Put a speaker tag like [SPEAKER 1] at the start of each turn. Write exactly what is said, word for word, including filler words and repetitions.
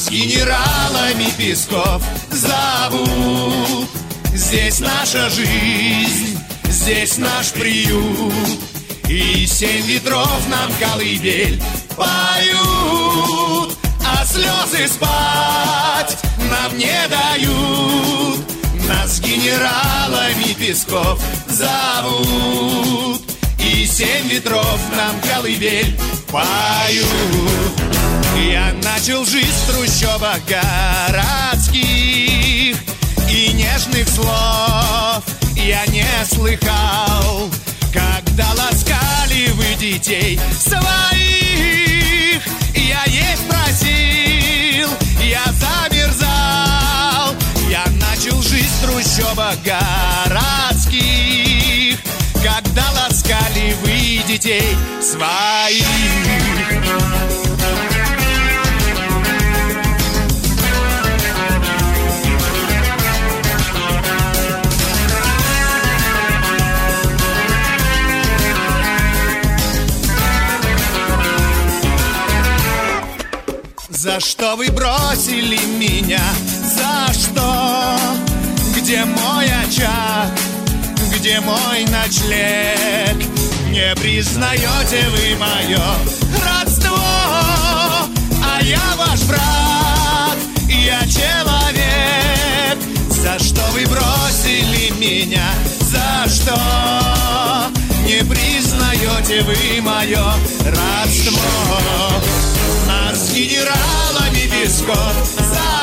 [SPEAKER 1] Нас генералами Песков зовут. Здесь наша жизнь, здесь наш приют, и семь ветров нам колыбель поют, а слезы спать нам не дают. Нас генералами Песков зовут, и семь ветров нам колыбель поют. Я начал жить в трущобах городских, и нежных слов я не слыхал, когда ласкали вы детей своих. Я есть просил, я замерзал. Я начал жить в трущобах городских, когда ласкали вы детей своих. За что вы бросили меня? За что? Где мой очаг? Где мой ночлег? Не признаете вы мое родство, а я ваш брат, я человек. За что вы бросили меня? За что? Не признаете вы мое родство? Нас генералами Песков